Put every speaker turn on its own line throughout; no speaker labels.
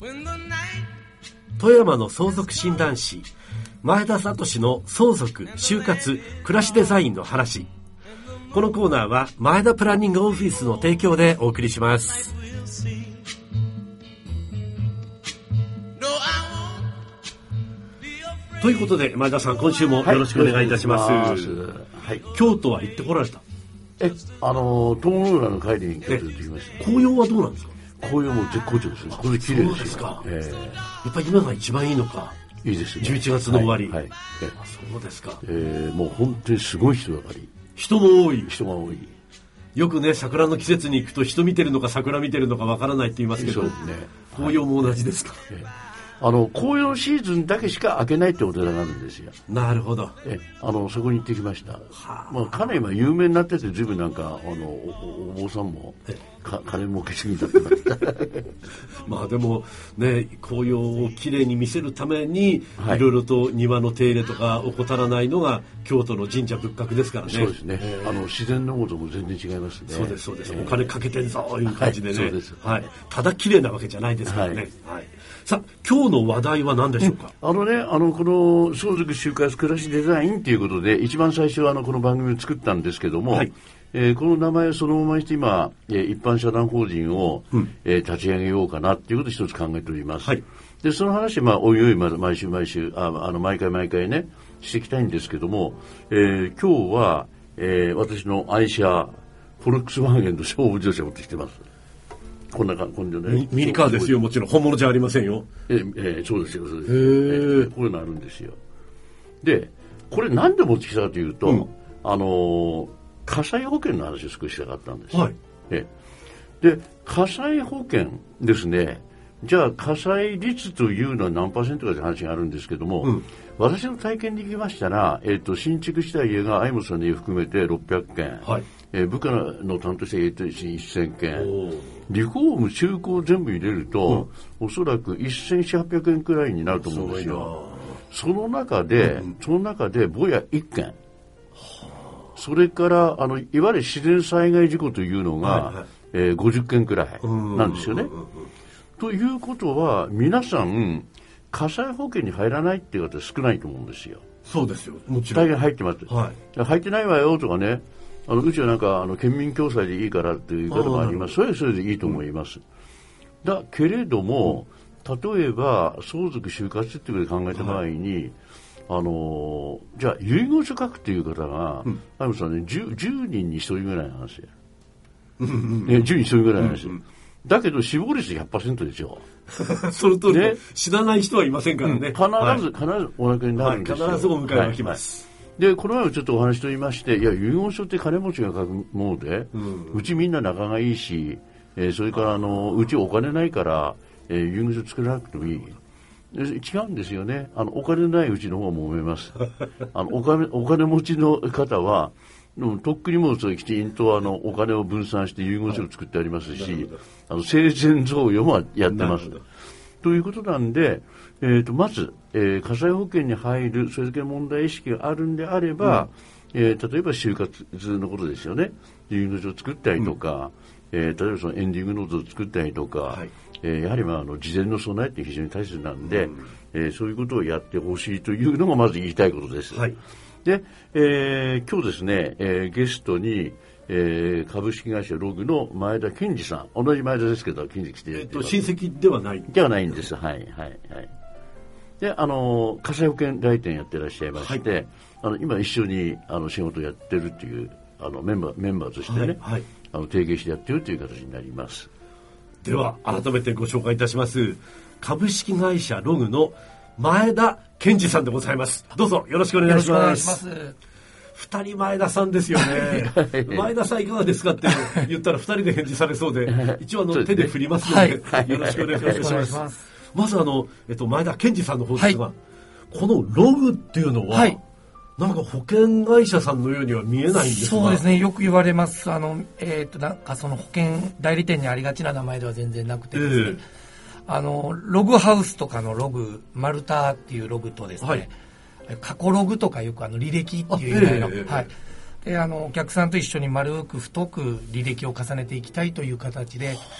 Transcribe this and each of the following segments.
富山の相続診断士前田聡の相続、就活、暮らしデザインの話。このコーナーは前田プランニングオフィスの提供でお送りします。ということで前田さん、今週もよろしくお願いいたします。はい、京都は行ってこられた？
東郷浦の帰りに京都行ってきました。
紅葉はどうなんですか？
紅葉も絶好調です。これ綺麗ですよ。そうですか。
やっぱり今が一番いいのか。
いいですね。
11月の終わり。
はい。
そうですか。
もう本当にすごい人だかり。
人も多い。
人が多い。
よくね、桜の季節に行くと人見てるのか桜見てるのかわからないって言いますけど、そうですね。紅葉も同じですか？
紅葉シーズンだけしか開けないってお寺があるんですよ。
なるほど。
そこに行ってきました。かなり今有名になってて、随分なんかお坊さんも金儲けすぎたってなって
まあでもね、紅葉をきれいに見せるために、いろいろと庭の手入れとか怠らないのが京都の神社仏閣ですからね。
そうですね。自然のことも全然違いますね。
そうですそうです。お金かけてんぞという感じでね。
そうです。
はい。ただ綺麗なわけじゃないですからね。はい。さあ、今日の話題は何でしょうか？
この相続就活暮らしデザインということで、一番最初はこの番組を作ったんですけども、この名前をそのままにして今、一般社団法人を、立ち上げようかなということを一つ考えております。で、その話、おいおい毎週毎回ね、していきたいんですけども、今日は、私の愛車、フォルクスワーゲンの勝負自動車を持ってきてます。こんな感じでね。
ミニカーですよ、もちろん。本物じゃありませんよ。
そうですよ、そうです。こういうのあるんですよ。で、これなんで持ってきたかというと、火災保険の話を少ししたかったんです。で、火災保険ですね。じゃあ火災率というのは何%かという話があるんですけども、私の体験でいきましたら、新築した家が相本さんの家含めて600件、部下の担当した家と1000件、リフォーム中古全部入れると、おそらく1400-800円くらいになると思うんですよ。その中でぼや1件、それからいわゆる自然災害事故というのが、50件くらいなんですよね。ということは皆さん火災保険に入らないっていう方少ないと思うんですよ。
そうですよ、もちろん。
大変入ってます。入ってないわよとかね、うちはなんか県民共済でいいからっていう言い方もあります。それはそれでいいと思います。だけれども、例えば相続就活っていうことで考えた場合に、じゃあ遺言書書くっていう方が、相本さんね、10人に1人ぐらいなんですよ。10人に1人ぐらいなんですよ。だけど死亡率 100% ですよ。
その通り、ね、知らない人はいませんからね。
必ずお亡くなりになるんですよ。
必ずお迎えが来ます。
で、この前もちょっとお話と言いまして、いや、遺言書って金持ちが書くもので、うちみんな仲がいいし、それからうちお金ないから、遺言書作らなくてもいい。違うんですよね。お金ないうちの方が揉めます。お金持ちの方は、とっくにもうきちんとお金を分散して遺言書を作ってありますし、生前贈与もやってます。ということなんで、まず、火災保険に入る、それだけ問題意識があるんであれば、例えば就活のことですよね。遺言書を作ったりとか、例えばそのエンディングノートを作ったりとか、やはり事前の備えって非常に大切なんで、そういうことをやってほしいというのがまず言いたいことです。で、今日ですね、ゲストに、株式会社ログの前田健二さん、同じ前田ですけど、健二来ていただいてます。
親戚ではない？
ではないんです。で、火災保険代理店やってらっしゃいまして、今一緒に仕事をやってるっていうメンバーとしてね、提携してやってるという形になります。
では改めてご紹介いたします。株式会社ログの前田健二さんでございます。どうぞよろしくお願いします。二人前田さんですよね。前田さんいかがですかって言ったら二人で返事されそうで、一応手で振りますので、よろしくお願いします。まず前田健二さんの方ですが、このログっていうのは、なんか保険会社さんのようには見えないんですが。
そうですね、よく言われます。なんかその保険代理店にありがちな名前では全然なくてですね、ログハウスとかのログ、マルタっていうログとですね、過去ログとかよく履歴っていう意味の、でお客さんと一緒に丸く太く履歴を重ねていきたいという形で付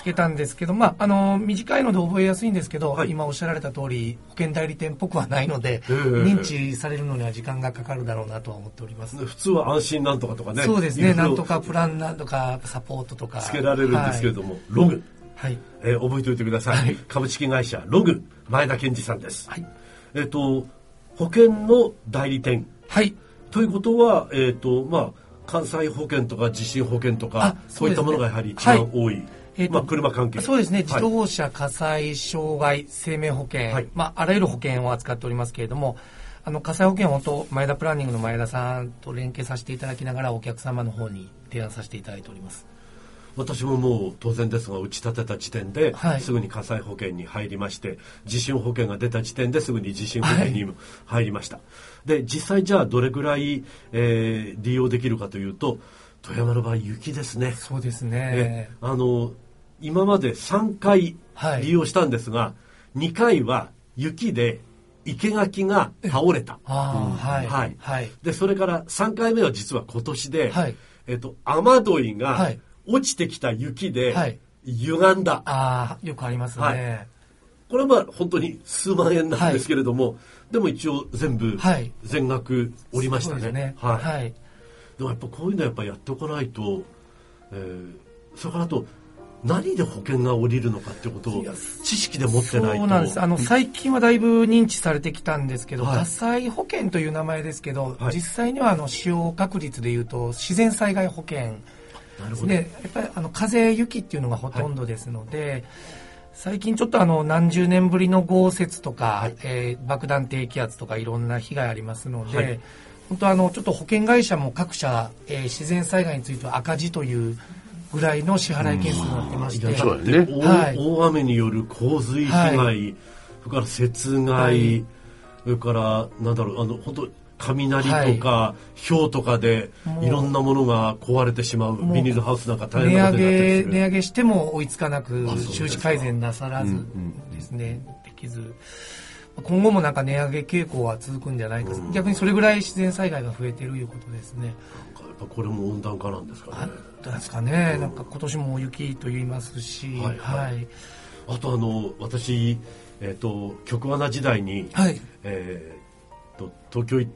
けたんですけど、短いので覚えやすいんですけど、はい、今おっしゃられた通り保険代理店っぽくはないので、認知されるのには時間がかかるだろうなとは思っております。
普通は安心なんとかとかね、
そうですね、なんとかプランなんとかサポートとか
つけられるんですけれども、はい、ログ、はい、覚えておいてください、はい、株式会社ログ前田健二さんです、はい、保険の代理店、はい、ということは、関西保険とか地震保険とかそういったものがやはり一番多い、車関係、
そうですね、自動車、火災、障害、生命保険、はい、あらゆる保険を扱っておりますけれども、火災保険を本当前田プランニングの前田さんと連携させていただきながらお客様の方に提案させていただいております。
私ももう当然ですが打ち立てた時点で、はい、すぐに火災保険に入りまして、地震保険が出た時点ですぐに地震保険に入りました、はい、で実際じゃあどれぐらい、利用できるかというと、富山の場合雪ですね。
そうですね、
今まで3回利用したんですが、はい、2回は雪で生垣が倒れた、はいはいはい、でそれから3回目は実は今年で、はい、雨どいが、はい、落ちてきた雪で歪んだ、
はい、よくありますね、はい、
これは本当に数万円なんですけれども、はい、でも一応全部全額おりましたね、そうですね、はいはい、でもやっぱこういうのはやっぱやっておかないと、それからあと何で保険が下りるのかってことを知識で持ってないと。
そうなんです。最近はだいぶ認知されてきたんですけど、はい、火災保険という名前ですけど、はい、実際には使用確率でいうと自然災害保険ですね。やっぱり風雪っていうのがほとんどですので、はい、最近ちょっと何十年ぶりの豪雪とか、はい、爆弾低気圧とかいろんな被害ありますので、はい、本当ちょっと保険会社も各社、自然災害については赤字というぐらいの支払い件数になってまして、
はい、大雨による洪水被害、はい、それから雪害、はい、それからなんだろう、本当雷とか、はい、氷とかでいろんなものが壊れてしまう、ビニールハウスなんか大変なことになって
値上げしても追いつかなく、収支改善なさらずですね、できず、今後もなんか値上げ傾向は続くんじゃないか、逆にそれぐらい自然災害が増えているということですね。
これも温暖化なんですかね。
どうですかね、なんか今年も雪と言いますし、はいはい、
あと私、局アナ時代に、はい、東京行って、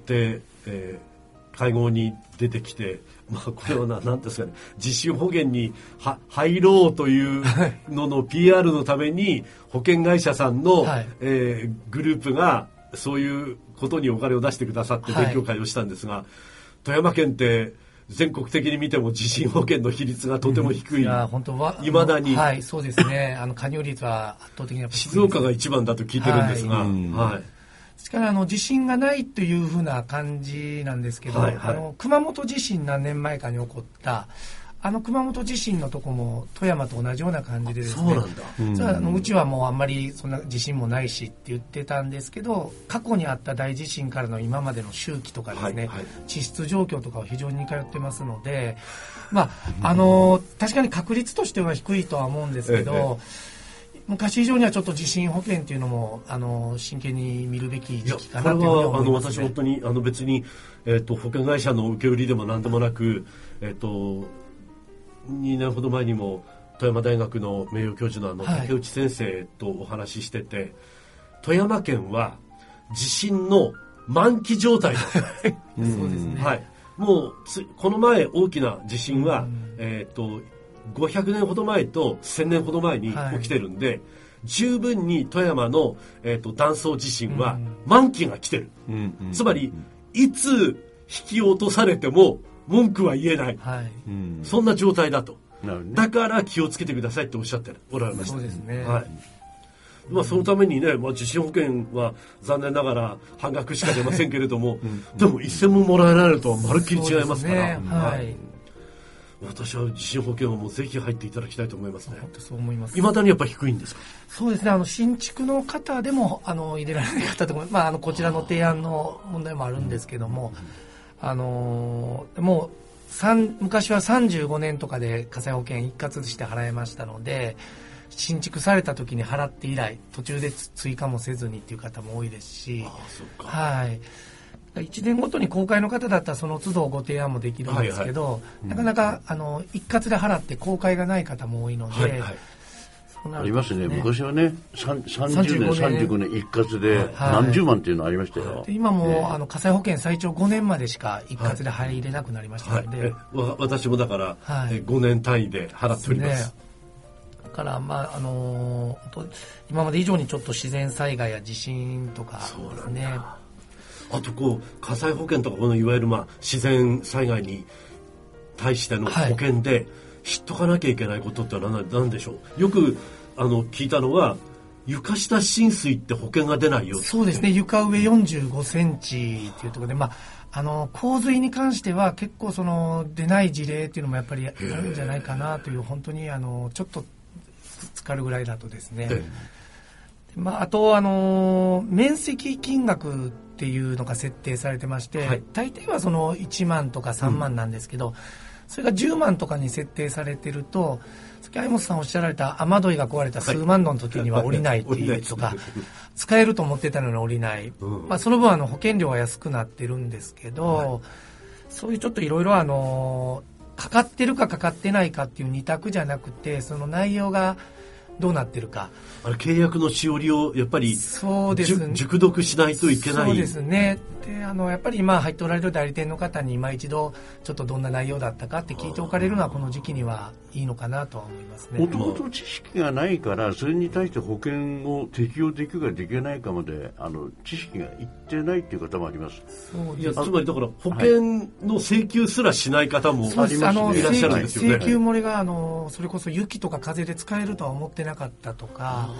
会合に出てきて、これは何ですかね、地震保険に入ろうというのの PR のために保険会社さんの、はい、グループがそういうことにお金を出してくださって勉強会をしたんですが、はい、富山県って全国的に見ても地震保険の比率がとても低い。
本当は
未だに。
はい、そうですね。加入率は圧倒的にやっぱり
静岡が一番だと聞いてるんですが、はい。はい、
ですから地震がないというふうな感じなんですけど、はいはい、熊本地震何年前かに起こった熊本地震のとこも富山と同じような感じでですね、
そうなんだ。
うちはもうあんまりそんな地震もないしって言ってたんですけど、過去にあった大地震からの今までの周期とかですね、はいはい、地質状況とかは非常に似通ってますので、確かに確率としては低いとは思うんですけど、昔以上にはちょっと地震保険っていうのも真剣に見るべき時期かなというふうに思いますね。
私本当に別に、保険会社の受け売りでも何でもなく、2年ほど前にも富山大学の名誉教授の竹内先生とお話ししてて、はい、富山県は地震の満期状態だそう
ですね、
はい、もうこの前大きな地震は、500年ほど前と1000年ほど前に起きてるんで、はい、十分に富山の、断層地震は満期が来てる、つまりいつ引き落とされても文句は言えない、はい、そんな状態だと、だから気をつけてくださいっておっしゃっておられました。
そうですね、
はい、そのためにね、地震保険は残念ながら半額しか出ませんけれどもでも一銭ももらえないのとはまるっきり違いますから、はい、私は地震保険はもうぜひ入っていただきたいと思いますね。
本当そう思います。
未だにやっぱり低いんですか？
そうですね、新築の方でも入れられない方とか、こちらの提案の問題もあるんですけども、もう昔は35年とかで火災保険一括して払えましたので、新築された時に払って以来途中で追加もせずにっていう方も多いですし、
そうか、
はい、1年ごとに公開の方だったらその都度ご提案もできるんですけど、なかなか一括で払って公開がない方も多いので、
ありますね。昔はね、30年、35年一括で何十万っていうのありましたよ。
今も、火災保険最長5年までしか一括で入れなくなりましたので。
私もだから、5年単位で払っております。
だから、今まで以上にちょっと自然災害や地震とかですね。
あと火災保険とかこのいわゆる自然災害に対しての保険で知っとかなきゃいけないことって何でしょう。よく聞いたのは床下浸水って保険が出ないよって。
そうですね。床上45センチというところで、洪水に関しては結構出ない事例っていうのもやっぱりあるんじゃないかなという、本当にちょっと浸かるぐらいだとですね。あと面積金額っていうのが設定されてまして、大抵は1万とか3万なんですけど、それが10万とかに設定されてると、さっき相本さんおっしゃられた雨どいが壊れた数万度の時には降りないっていうとか、使えると思ってたのに降りない、その分保険料は安くなってるんですけど、そういうちょっといろいろかかってるかかかってないかっていう二択じゃなくて、その内容がどうなってるか、
契約のしおりをやっぱり
そうです、ね、
熟読しないといけない。
そうですね。でやっぱり今入っておられる代理店の方に今一度ちょっとどんな内容だったかって聞いておかれるのはこの時期にはいいのかなとは思いますね。
もともと知識がないからそれに対して保険を適用できるかできないかまで知識がいってないっていう方もあります。
いや、つまりだから保険の請求すらしない方もありますね。いらっしゃるんですよね。
請求漏れがそれこそ雪とか風で使えるとは思ってなかったとか、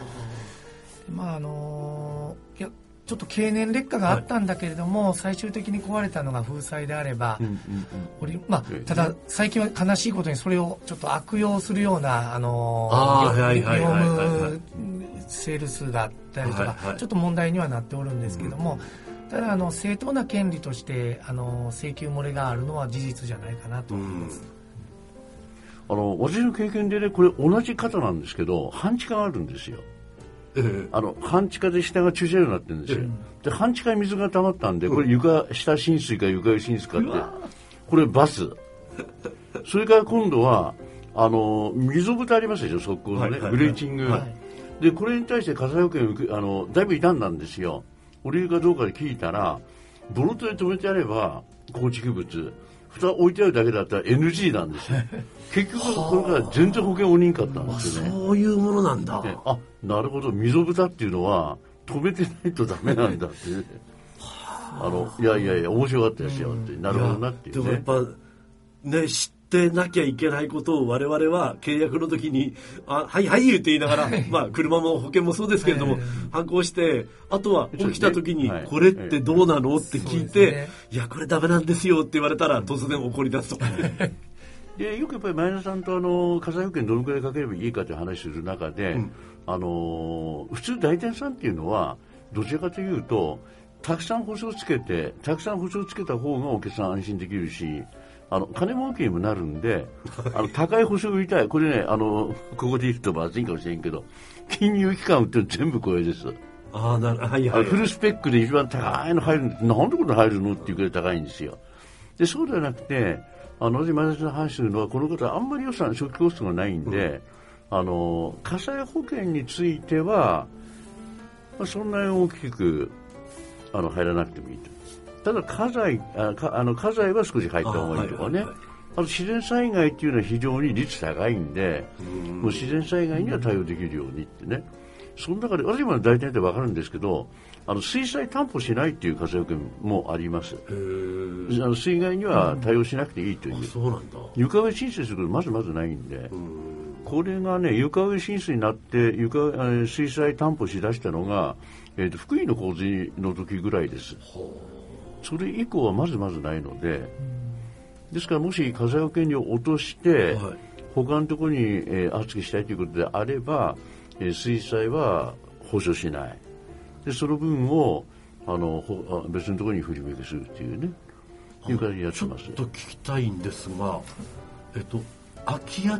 いやちょっと経年劣化があったんだけれども、最終的に壊れたのが風災であれば、ただ最近は悲しいことにそれをちょっと悪用するような業務セールスがあったりとか、ちょっと問題にはなっておるんですけども、ただ正当な権利として請求漏れがあるのは事実じゃないかなと思います。
私の経験でね、これ同じ方なんですけど半地下があるんですよ。半地下で下が駐車場になってるんですよ。で半地下に水が溜まったんで、これ床下浸水か床上浸水かって、これバス。それから今度は溝蓋ありますでしょ、側溝のね、ブレーチング、でこれに対して火災保険だいぶ傷んだんですよ。降りるかどうかで聞いたら、ボルトで止めてあれば構築物、蓋置いてあるだけだったら NG なんですよ。結局これから全然保険おりんかったんですよね。
そういうものなんだ。
なるほど、溝蓋っていうのは止めてないとダメなんだってね。いや面白かったですよって、なるほどなっていうね。
でもやっぱね、知ってなきゃいけないことを我々は契約の時にはい言って言いながら、車も保険もそうですけれども、反抗して、あとは起きた時にこれってどうなのって聞いて、いやこれダメなんですよって言われたら突然怒り出すとかね。
でよくやっぱり前田さんと火災保険どのくらいかければいいかという話する中で、普通代理店さんっていうのはどちらかというとたくさん保証つけてたくさん保証つけた方がお客さん安心できるし、金儲けにもなるんで高い保証を売りたい。これねここで言うとまずいかもしれんけど、金融機関売ってる全部これです。フルスペックで一番高いの入るんです。なんでこれ入るのっていうくらい高いんですよ。でそうではなくて、私前田さんの話するのは、この方あんまり予算初期コストがないんで、火災保険については、そんなに大きく入らなくてもいいと。ただ家財は少し入った方がいいとかね。自然災害っていうのは非常に率高いんで、もう自然災害には対応できるようにってね。その中で私も大体で分かるんですけど、水災担保しないっていう火災保険もあります。水害には対応しなくていいという。
そうなんだ。
床上浸水することまずないんで、これがね床上浸水になって水災担保しだしたのが、福井の洪水の時ぐらいです。それ以降はまずないので、ですからもし火災保険料を落として、他のところに、厚くしたいということであれば、水災は保証しない。でその分を別のところに振り分けするっていうね、いう感じでやってます。
ちょっと聞きたいんですが、空き家っ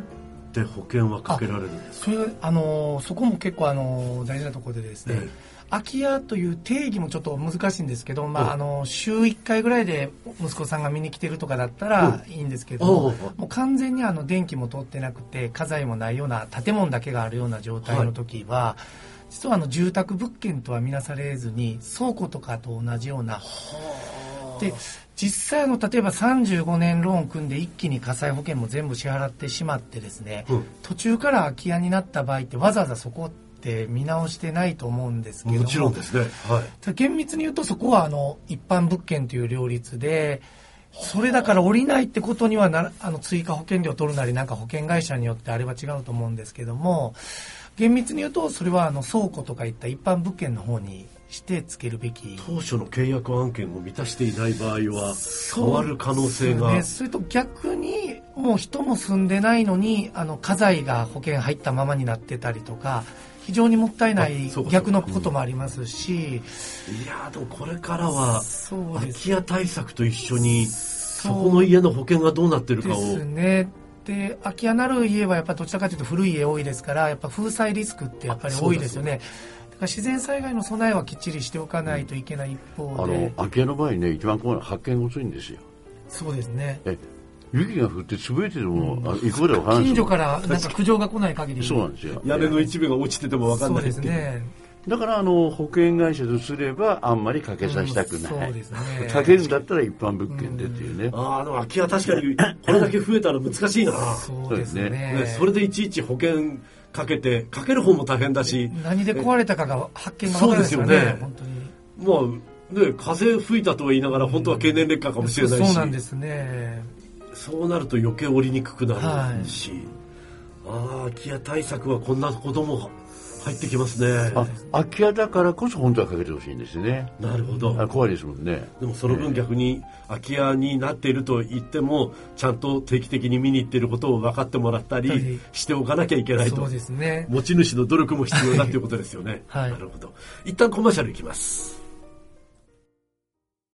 って保険はかけられるんですか？
そこも結構大事なところでですね、空き家という定義もちょっと難しいんですけど、週1回ぐらいで息子さんが見に来てるとかだったらいいんですけども、もう完全に電気も通ってなくて家財もないような建物だけがあるような状態の時は、実は住宅物件とは見なされずに倉庫とかと同じようなで、実際例えば35年ローン組んで一気に火災保険も全部支払ってしまってですね、途中から空き家になった場合ってわざわざそこって見直してないと思うんですけども、
もちろんですね、
厳密に言うとそこは一般物件という両立で、それだから降りないってことには追加保険料を取るなりなんか保険会社によってあれは違うと思うんですけども、厳密に言うとそれは倉庫とかいった一般物件の方にしてつけるべき。
当初の契約案件を満たしていない場合は変わる可能性が。
それと逆にもう人も住んでないのに家財が保険入ったままになってたりとか、非常にもったいない逆のこともありますし、
いやでもこれからは空き家対策と一緒にそこの家の保険がどうなってるかを
ですね。で、空き家なる家はやっぱどちらかというと古い家多いですから、やっぱ風災リスクってやっぱり多いですよね。だから自然災害の備えはきっちりしておかないといけない一方で、
空き家の場合ね、一番怖いのは発見が遅いんですよ。
そうですね。
雪が降って潰れてても、行くまでわからない。
近所からなんか苦情が来ない限り。
そうなんですよ。
屋根の一部が落ちててもわかんないっていう。
そうですね。
だから保険会社とすればあんまりかけさせたくない、
そうですね、
かけるんだったら一般物件でっていうね、
空き家確かにこれだけ増えたら難しいな。
そうですね。
それでいちいち保険かける方も大変だし、
何で壊れたかが発見が分からないですよね。そうですよね。本当に
もう風吹いたとは言いながら本当は経年劣化かもしれないし、
そうなんですね。
そうなると余計降りにくくなるし、空き家対策はこんなことも入ってきますね。
空き家だからこそ本当はかけてほしいんですね。
なるほど。
怖いですもんね。
でもその分逆に空き家になっていると言ってもちゃんと定期的に見に行っていることを分かってもらったりしておかなきゃいけないと。
そうですね。
持ち主の努力も必要だということですよね。なるほど。一旦コマーシャルいきます。